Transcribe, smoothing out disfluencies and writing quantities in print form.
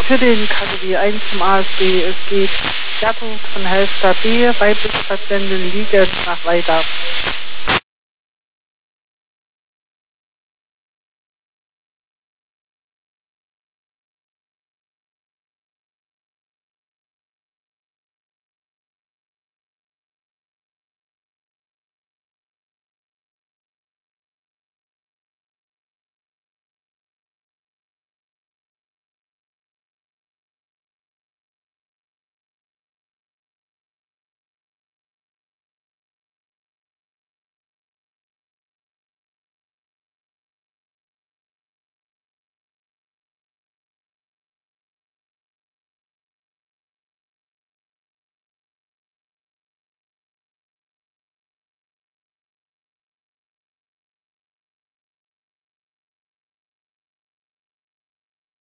Für den Kategorie 1 zum ASB, es geht Gattung von Hälfte B, weibliche Patienten liegen nach weiter.